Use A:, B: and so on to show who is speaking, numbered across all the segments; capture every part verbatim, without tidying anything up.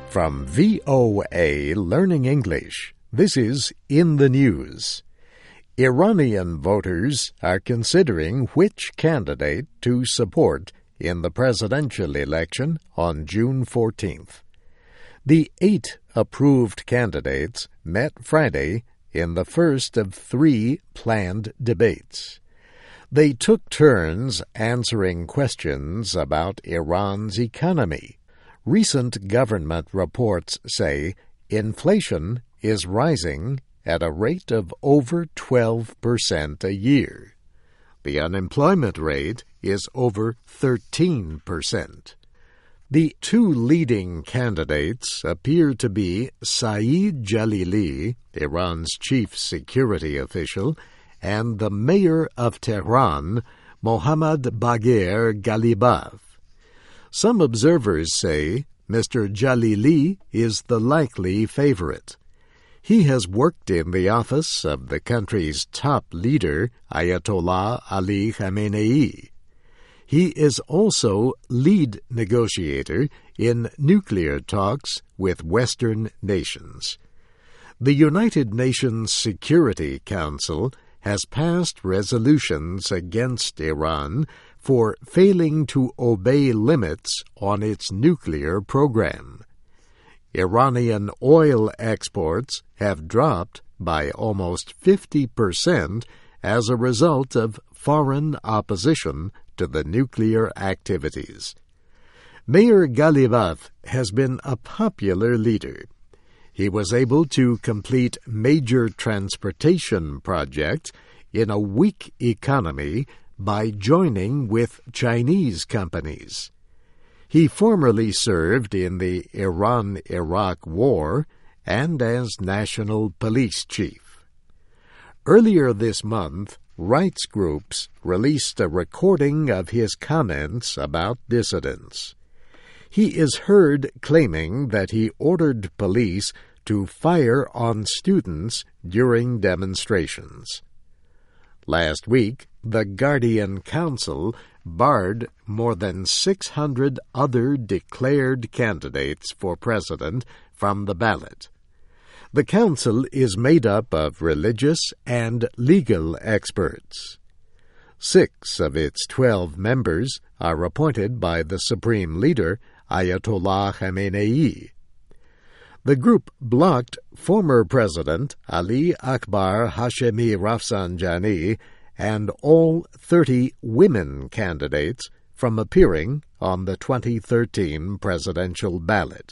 A: From V O A Learning English, this is In the News. Iranian voters are considering which candidate to support in the presidential election on June fourteenth. The eight approved candidates met Friday in the first of three planned debates. They took turns answering questions about Iran's economy. Recent government reports say inflation is rising at a rate of over twelve percent a year. The unemployment rate is over thirteen percent. The two leading candidates appear to be Saeed Jalili, Iran's chief security official, and the mayor of Tehran, Mohammad Bagher Ghalibaf. Some observers say Mister Jalili is the likely favorite. He has worked in the office of the country's top leader, Ayatollah Ali Khamenei. He is also lead negotiator in nuclear talks with Western nations. The United Nations Security Council has passed resolutions against Iran for failing to obey limits on its nuclear program. Iranian oil exports have dropped by almost fifty percent as a result of foreign opposition to the nuclear activities. Mayor Ghalibaf has been a popular leader. He was able to complete major transportation projects in a weak economy by joining with Chinese companies. He formerly served in the Iran-Iraq War and as national police chief. Earlier this month, rights groups released a recording of his comments about dissidents. He is heard claiming that he ordered police to fire on students during demonstrations. Last week, the Guardian Council barred more than six hundred other declared candidates for president from the ballot. The council is made up of religious and legal experts. Six of its twelve members are appointed by the supreme leader, Ayatollah Khamenei. The group blocked former President Ali Akbar Hashemi Rafsanjani and all thirty women candidates from appearing on the twenty thirteen presidential ballot.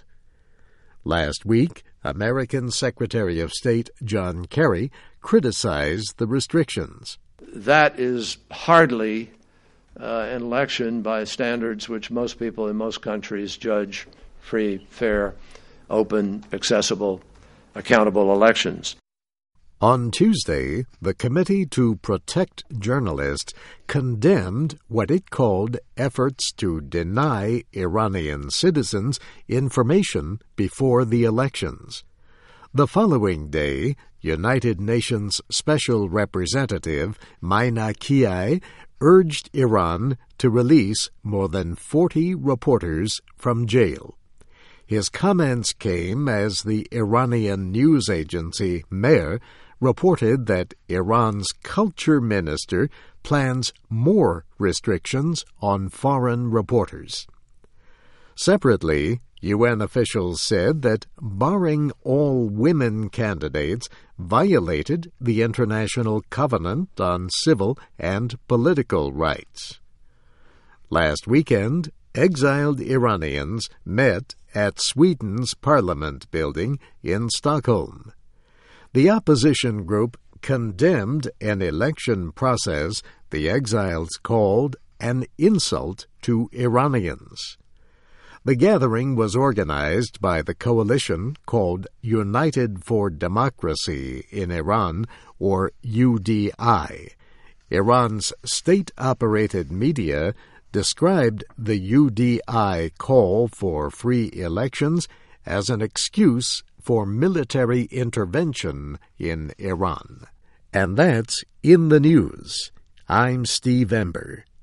A: Last week, American Secretary of State John Kerry criticized the restrictions.
B: That is hardly uh, an election by standards which most people in most countries judge free, fair, open, accessible, accountable elections.
A: On Tuesday, the Committee to Protect Journalists condemned what it called efforts to deny Iranian citizens information before the elections. The following day, United Nations Special Representative Maina Kiai urged Iran to release more than forty reporters from jail. His comments came as the Iranian news agency Mehr reported that Iran's culture minister plans more restrictions on foreign reporters. Separately, U N officials said that barring all women candidates violated the International Covenant on Civil and Political Rights. Last weekend, exiled Iranians met at Sweden's Parliament building in Stockholm. The opposition group condemned an election process the exiles called an insult to Iranians. The gathering was organized by the coalition called United for Democracy in Iran, or U D I. Iran's state-operated media described the U D I call for free elections as an excuse for military intervention in Iran. And that's In the News. I'm Steve Ember.